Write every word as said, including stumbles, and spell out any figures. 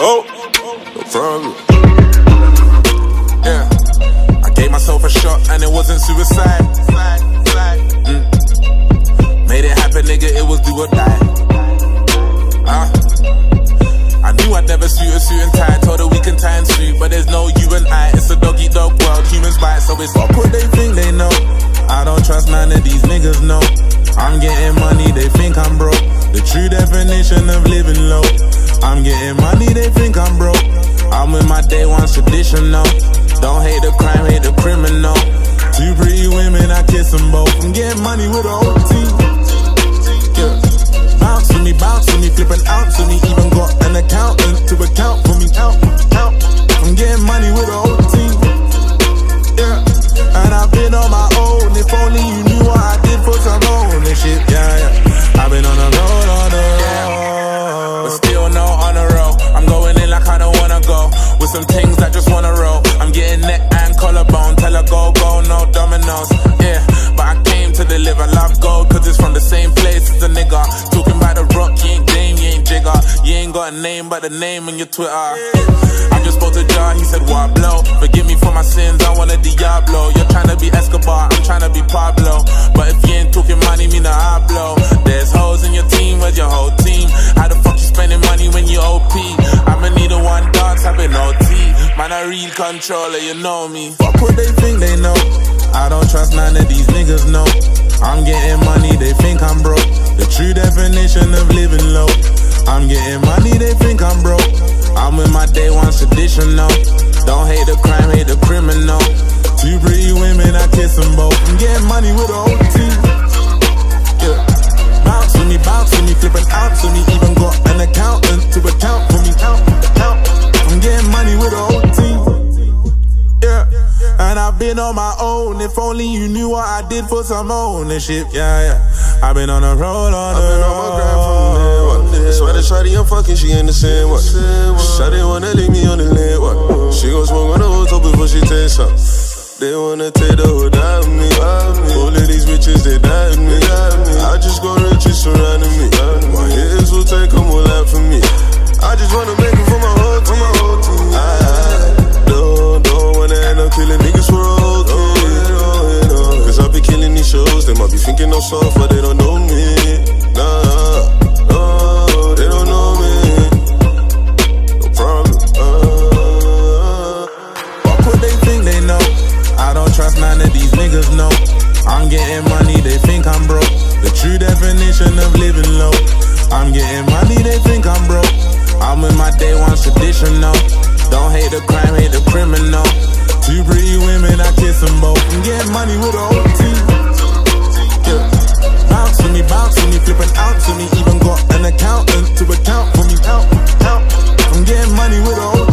Oh, no problem. Yeah, I gave myself a shot and it wasn't suicide. Mm. Made it happen, nigga, it was do or die. Uh. I knew I'd never suit a suit and tie. Told her we can tie and suit, but there's no you and I. It's a doggy dog world, humans bite, so it's fuck what they think they know. I don't trust none of these niggas, no. I'm getting money, they think I'm broke. The true definition of living low. I'm getting money, they think I'm broke. I'm with my day one traditional. Don't hate the crime, hate the criminal. Two pretty women, I kiss them both. I'm getting money with the whole team. Yeah. Bounce to me, bounce to me, flipping out to me. Even got an accountant to account for me. Count, count. I'm getting money with the whole team. Yeah. And I've been on my own. If only you knew what I did for some ownership. Yeah, yeah. I've been on the road, on the road. Yeah. But still no on the road. I'm going in like I don't wanna go. With some things that just wanna roll. I'm getting neck and collarbone. Tell her go, go, no dominoes. Yeah. But I came to deliver love gold. Cause it's from the same place as the nigga. Talking about the rock, you ain't Dame, you ain't Jigger. You ain't got a name but the name on your Twitter. I just spoke to Jar, he said what blow. Forgive me for my sins, I want a Diablo. You're trying to be Escobar, I'm trying to be Pablo. But if you ain't talking money, me nah I blow. There's hoes in your team, where's your whole team? How the fuck you spending money when you O P? I'ma need a one dance, I've been O T. Man, a real controller, you know me. Fuck what they think they know. I don't trust none of these niggas, no. I'm getting money, they think I'm broke. The true definition of living low. I'm getting money, they think I'm broke. I'm with my day one traditional. Don't hate the crime, hate the criminal. Two pretty women, I kiss them both. I'm getting money with the whole team. Yeah. Bounce to me, bounce to me, flipping out to me. Even got an accountant to account for me. Count, count. I'm getting money with the whole team. Yeah. And I've been on my own. If only you knew what I did for some ownership. Yeah, yeah. I've been on the road, on the road. Swear to shawty, I'm fucking, she ain't the same one. Shawty wanna leave me on the lane one. She gon' smoke on the whole top before she takes some. They wanna take the hood out of me. All of these bitches, they died me. I just got riches surrounding me. My hitters will take them all out for me. I just wanna make it for my whole team. I don't, don't wanna end up killing niggas for a whole team. Cause I be killing these shows. They might be thinking I'm soft, but they don't know me. Nah. I don't trust none of these niggas, no. I'm getting money, they think I'm broke. The true definition of living low. I'm getting money, they think I'm broke. I'm with my day one traditional. Don't hate the crime, hate the criminal. Two pretty women, I kiss them both. I'm getting money with the whole team. Yeah. Bounce to me, bounce to me, flipping out to me. Even got an accountant to account for me. Count, count. I'm getting money with the whole team.